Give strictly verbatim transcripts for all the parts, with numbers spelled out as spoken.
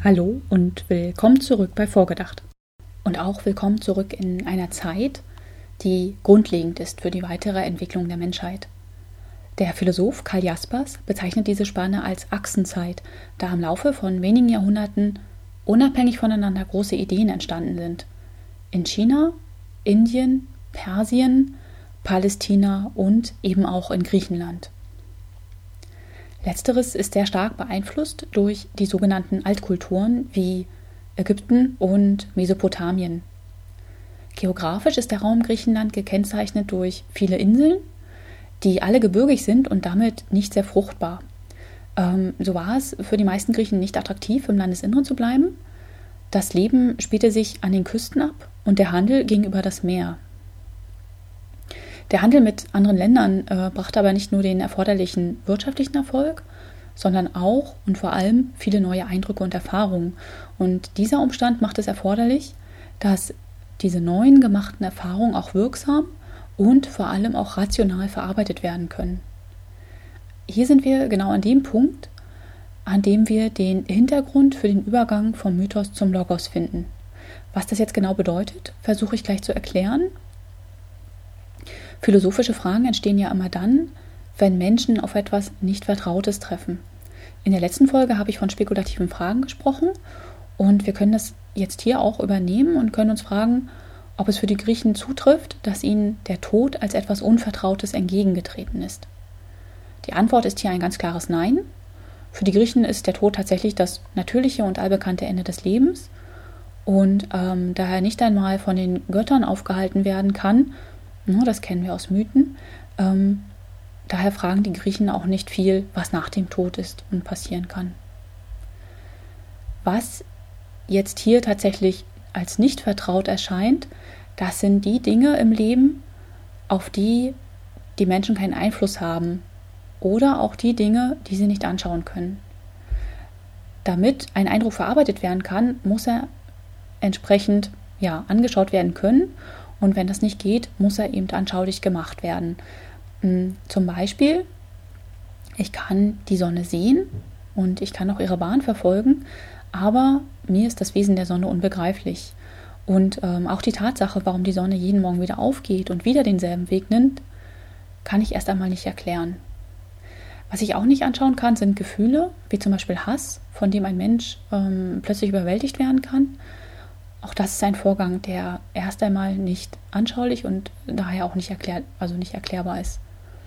Hallo und willkommen zurück bei Vorgedacht. Und auch willkommen zurück in einer Zeit, die grundlegend ist für die weitere Entwicklung der Menschheit. Der Philosoph Karl Jaspers bezeichnet diese Spanne als Achsenzeit, da im Laufe von wenigen Jahrhunderten unabhängig voneinander große Ideen entstanden sind. In China, Indien, Persien, Palästina und eben auch in Griechenland. Letzteres ist sehr stark beeinflusst durch die sogenannten Altkulturen wie Ägypten und Mesopotamien. Geografisch ist der Raum Griechenland gekennzeichnet durch viele Inseln, die alle gebirgig sind und damit nicht sehr fruchtbar. Ähm, so war es für die meisten Griechen nicht attraktiv, im Landesinneren zu bleiben. Das Leben spielte sich an den Küsten ab und der Handel ging über das Meer. Der Handel mit anderen Ländern äh, brachte aber nicht nur den erforderlichen wirtschaftlichen Erfolg, sondern auch und vor allem viele neue Eindrücke und Erfahrungen. Und dieser Umstand macht es erforderlich, dass diese neuen gemachten Erfahrungen auch wirksam und vor allem auch rational verarbeitet werden können. Hier sind wir genau an dem Punkt, an dem wir den Hintergrund für den Übergang vom Mythos zum Logos finden. Was das jetzt genau bedeutet, versuche ich gleich zu erklären. Philosophische Fragen entstehen ja immer dann, wenn Menschen auf etwas nicht Vertrautes treffen. In der letzten Folge habe ich von spekulativen Fragen gesprochen und wir können das jetzt hier auch übernehmen und können uns fragen, ob es für die Griechen zutrifft, dass ihnen der Tod als etwas Unvertrautes entgegengetreten ist. Die Antwort ist hier ein ganz klares Nein. Für die Griechen ist der Tod tatsächlich das natürliche und allbekannte Ende des Lebens und ähm, da er nicht einmal von den Göttern aufgehalten werden kann, das kennen wir aus Mythen. Ähm, daher fragen die Griechen auch nicht viel, was nach dem Tod ist und passieren kann. Was jetzt hier tatsächlich als nicht vertraut erscheint, das sind die Dinge im Leben, auf die die Menschen keinen Einfluss haben oder auch die Dinge, die sie nicht anschauen können. Damit ein Eindruck verarbeitet werden kann, muss er entsprechend ja, angeschaut werden können. Und wenn das nicht geht, muss er eben anschaulich gemacht werden. Zum Beispiel, ich kann die Sonne sehen und ich kann auch ihre Bahn verfolgen, aber mir ist das Wesen der Sonne unbegreiflich. Und ähm, auch die Tatsache, warum die Sonne jeden Morgen wieder aufgeht und wieder denselben Weg nimmt, kann ich erst einmal nicht erklären. Was ich auch nicht anschauen kann, sind Gefühle, wie zum Beispiel Hass, von dem ein Mensch ähm, plötzlich überwältigt werden kann. Auch das ist ein Vorgang, der erst einmal nicht anschaulich und daher auch nicht, erklär, also nicht erklärbar ist.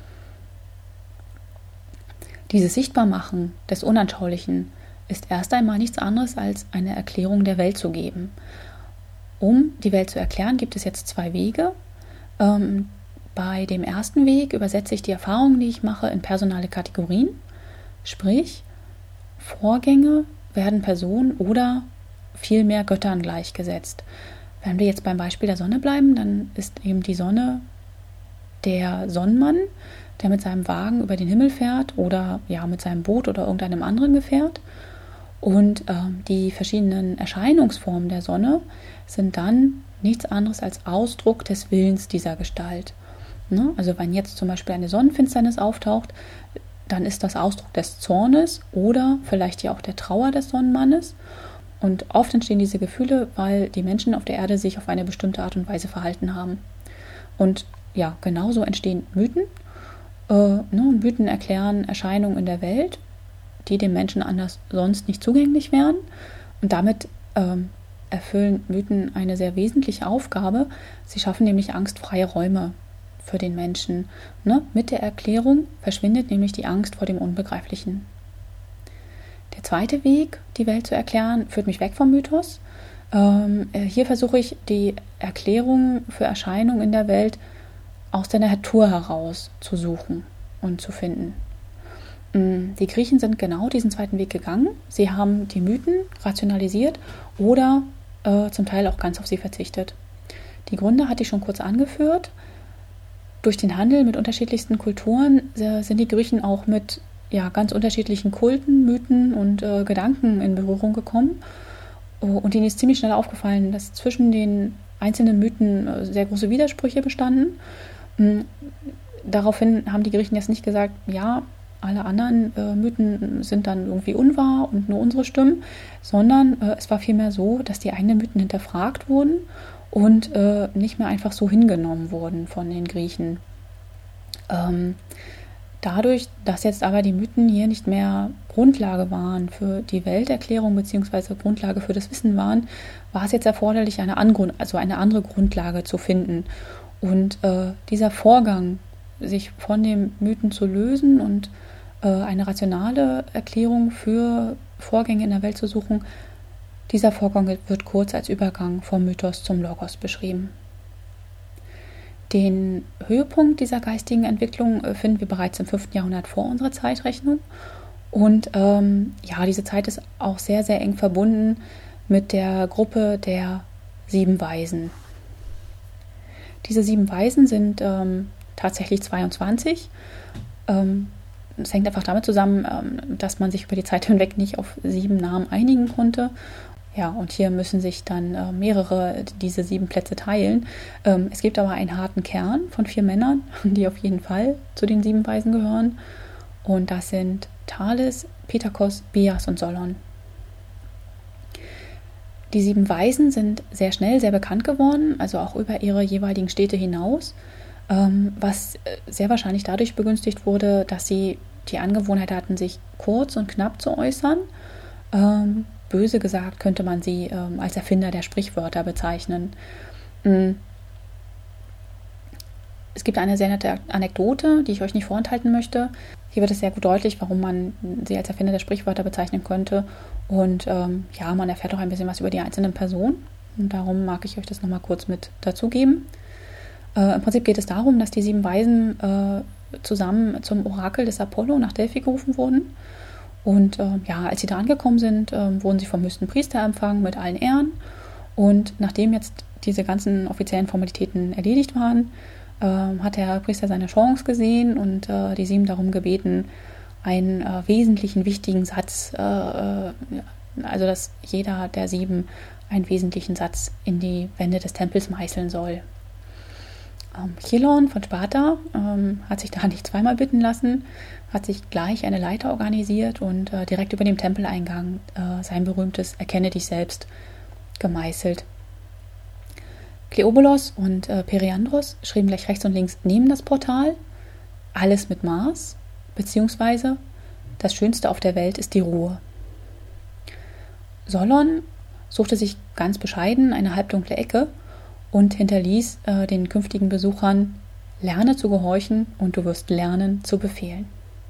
Dieses Sichtbarmachen des Unanschaulichen ist erst einmal nichts anderes als eine Erklärung der Welt zu geben. Um die Welt zu erklären, gibt es jetzt zwei Wege. Ähm, bei dem ersten Weg übersetze ich die Erfahrungen, die ich mache, in personale Kategorien. Sprich, Vorgänge werden Personen oder vielmehr Göttern gleichgesetzt. Wenn wir jetzt beim Beispiel der Sonne bleiben, dann ist eben die Sonne der Sonnenmann, der mit seinem Wagen über den Himmel fährt oder ja mit seinem Boot oder irgendeinem anderen Gefährt. Und ähm, die verschiedenen Erscheinungsformen der Sonne sind dann nichts anderes als Ausdruck des Willens dieser Gestalt. Ne? Also wenn jetzt zum Beispiel eine Sonnenfinsternis auftaucht, dann ist das Ausdruck des Zornes oder vielleicht ja auch der Trauer des Sonnenmannes. Und oft entstehen diese Gefühle, weil die Menschen auf der Erde sich auf eine bestimmte Art und Weise verhalten haben. Und ja, genauso entstehen Mythen. Äh, ne, Mythen erklären Erscheinungen in der Welt, die dem Menschen anders sonst nicht zugänglich wären. Und damit ähm, erfüllen Mythen eine sehr wesentliche Aufgabe. Sie schaffen nämlich angstfreie Räume für den Menschen. Ne? Mit der Erklärung verschwindet nämlich die Angst vor dem Unbegreiflichen. Der zweite Weg, die Welt zu erklären, führt mich weg vom Mythos. Ähm, hier versuche ich, die Erklärung für Erscheinungen in der Welt aus der Natur heraus zu suchen und zu finden. Die Griechen sind genau diesen zweiten Weg gegangen. Sie haben die Mythen rationalisiert oder äh, zum Teil auch ganz auf sie verzichtet. Die Gründe hatte ich schon kurz angeführt. Durch den Handel mit unterschiedlichsten Kulturen äh, sind die Griechen auch mit ja, ganz unterschiedlichen Kulten, Mythen und äh, Gedanken in Berührung gekommen. Und ihnen ist ziemlich schnell aufgefallen, dass zwischen den einzelnen Mythen äh, sehr große Widersprüche bestanden. Mhm. Daraufhin haben die Griechen jetzt nicht gesagt, ja, alle anderen äh, Mythen sind dann irgendwie unwahr und nur unsere stimmen, sondern äh, es war vielmehr so, dass die eigenen Mythen hinterfragt wurden und äh, nicht mehr einfach so hingenommen wurden von den Griechen. Ähm, dadurch, dass jetzt aber die Mythen hier nicht mehr Grundlage waren für die Welterklärung bzw. Grundlage für das Wissen waren, war es jetzt erforderlich, eine, Angrund, also eine andere Grundlage zu finden. Und äh, dieser Vorgang, sich von den Mythen zu lösen und äh, eine rationale Erklärung für Vorgänge in der Welt zu suchen, dieser Vorgang wird kurz als Übergang vom Mythos zum Logos beschrieben. Den Höhepunkt dieser geistigen Entwicklung äh, finden wir bereits im fünften Jahrhundert vor unserer Zeitrechnung. Und ähm, ja, diese Zeit ist auch sehr, sehr eng verbunden mit der Gruppe der sieben Weisen. Diese sieben Weisen sind ähm, tatsächlich zweiundzwanzig. Ähm, es hängt einfach damit zusammen, ähm, dass man sich über die Zeit hinweg nicht auf sieben Namen einigen konnte. Ja, und hier müssen sich dann äh, mehrere diese sieben Plätze teilen. Ähm, es gibt aber einen harten Kern von vier Männern, die auf jeden Fall zu den sieben Weisen gehören. Und das sind Thales, Pittacos, Bias und Solon. Die sieben Weisen sind sehr schnell sehr bekannt geworden, also auch über ihre jeweiligen Städte hinaus, ähm, was sehr wahrscheinlich dadurch begünstigt wurde, dass sie die Angewohnheit hatten, sich kurz und knapp zu äußern. Ähm, böse gesagt könnte man sie ähm, als Erfinder der Sprichwörter bezeichnen. Mhm. Es gibt eine sehr nette Anekdote, die ich euch nicht vorenthalten möchte. Hier wird es sehr gut deutlich, warum man sie als Erfinder der Sprichwörter bezeichnen könnte. Und ähm, ja, man erfährt auch ein bisschen was über die einzelnen Personen. Und darum mag ich euch das nochmal kurz mit dazugeben. Äh, Im Prinzip geht es darum, dass die sieben Weisen äh, zusammen zum Orakel des Apollo nach Delphi gerufen wurden. Und äh, ja, als sie da angekommen sind, äh, wurden sie vom höchsten Priester empfangen mit allen Ehren. Und nachdem jetzt diese ganzen offiziellen Formalitäten erledigt waren, äh, hat der Priester seine Chance gesehen und äh, die sieben darum gebeten, einen äh, wesentlichen, wichtigen Satz, äh, äh, also dass jeder der sieben einen wesentlichen Satz in die Wände des Tempels meißeln soll. Ähm, Chilon von Sparta ähm, hat sich da nicht zweimal bitten lassen, hat sich gleich eine Leiter organisiert und äh, direkt über dem Tempeleingang äh, sein berühmtes Erkenne dich selbst gemeißelt. Kleobulos und äh, Periandros schrieben gleich rechts und links neben das Portal, alles mit Maß, beziehungsweise das Schönste auf der Welt ist die Ruhe. Solon suchte sich ganz bescheiden eine halbdunkle Ecke und hinterließ äh, den künftigen Besuchern, lerne zu gehorchen und du wirst lernen zu befehlen.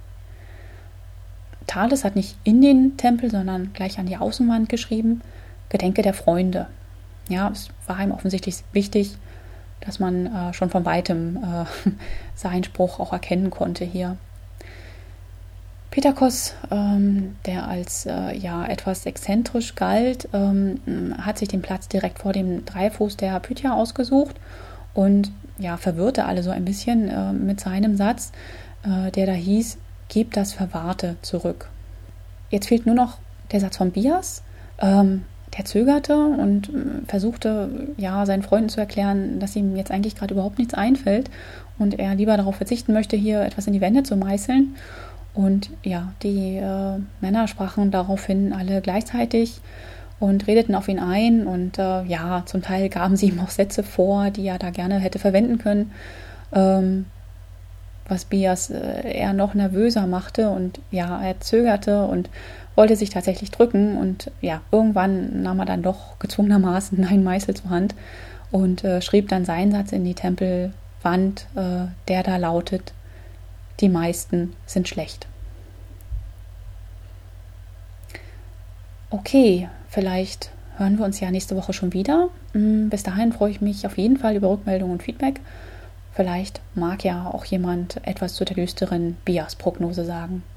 Thales hat nicht in den Tempel, sondern gleich an die Außenwand geschrieben, Gedenke der Freunde. Ja, es war ihm offensichtlich wichtig, dass man äh, schon von weitem äh, seinen Spruch auch erkennen konnte hier. Pittacos, ähm, der als äh, ja, etwas exzentrisch galt, ähm, hat sich den Platz direkt vor dem Dreifuß der Pythia ausgesucht und ja, verwirrte alle so ein bisschen äh, mit seinem Satz, äh, der da hieß, gebt das Verwahrte zurück. Jetzt fehlt nur noch der Satz von Bias. Ähm, der zögerte und versuchte, ja, seinen Freunden zu erklären, dass ihm jetzt eigentlich gerade überhaupt nichts einfällt und er lieber darauf verzichten möchte, hier etwas in die Wände zu meißeln. Und ja, die äh, Männer sprachen daraufhin alle gleichzeitig und redeten auf ihn ein und äh, ja, zum Teil gaben sie ihm auch Sätze vor, die er da gerne hätte verwenden können, ähm, was Bias äh, eher noch nervöser machte und ja, er zögerte und wollte sich tatsächlich drücken und ja, irgendwann nahm er dann doch gezwungenermaßen einen Meißel zur Hand und äh, schrieb dann seinen Satz in die Tempelwand, äh, der da lautet, die meisten sind schlecht. Okay, vielleicht hören wir uns ja nächste Woche schon wieder. Bis dahin freue ich mich auf jeden Fall über Rückmeldungen und Feedback. Vielleicht mag ja auch jemand etwas zu der düsteren Bias-Prognose sagen.